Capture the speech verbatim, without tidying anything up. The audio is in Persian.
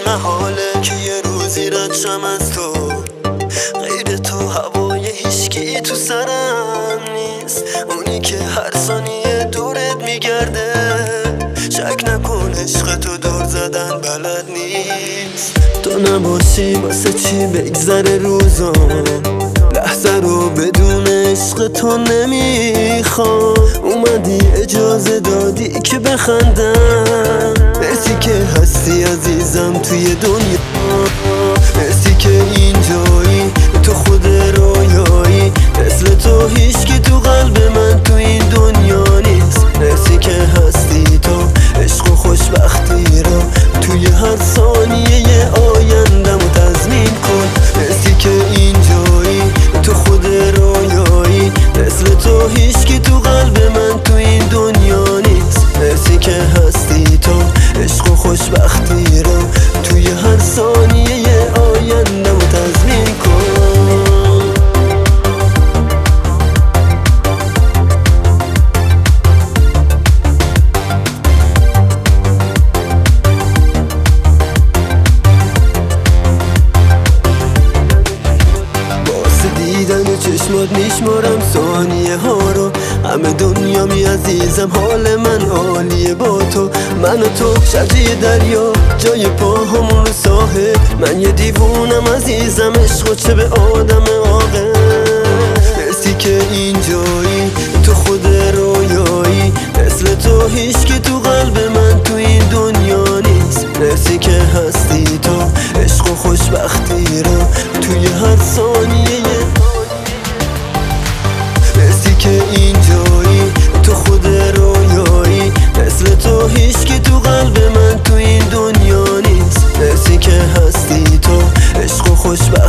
محاله که یه روزی ردشم از تو. غیر تو هوای هیچکی تو سرم نیست، اونی که هر ثانیه دورت میگرده. شک نکن عشق تو دور زدن بلد نیست. تو نباشی واسه چی بگذره روزم، لحظه رو بدون عشق تو نمیخوام. اومدی اجازه دادی که بخندم، مرسی که هستی عزیزم توی دنیا. مرسی که اینجایی، تو خود رویایی، مثل تو هیچکی تو قلب من تو این دنیا نیست. مرسی که هستی تو، عشق و خوشبختی رو توی هر ثانیه آیندم و تضمین کن. مرسی که اینجایی، تو خود رویایی، مثل تو هیچکی تو قلب من تو این دنیا نیست. مرسی که هستی تو، عشق و خوشبختی رو توی هر ثانیه آیندم و تضمین کن. دیدن چشمات میشمارم ثانیه ها رو، همه دنیا می عزیزم، حال من عالیه با تو. من و تو شبیه دریا، جای پاهامون رو ساحل. من یه دیوونم عزیزم، عشق و چه به آدم عاقل. مرسی که اینجایی، تو خود رویایی، مثل تو هیچکی تو قلب من تو این دنیا نیست. مرسی که هستی تو، عشق و خوشبختی رو توی هر ثانیه. مرسی که اینجایی، تو خود رویایی، مثل تو هیچکی تو قلب من تو این دنیا نیست. مرسی که هستی تو، عشق و خوشبختی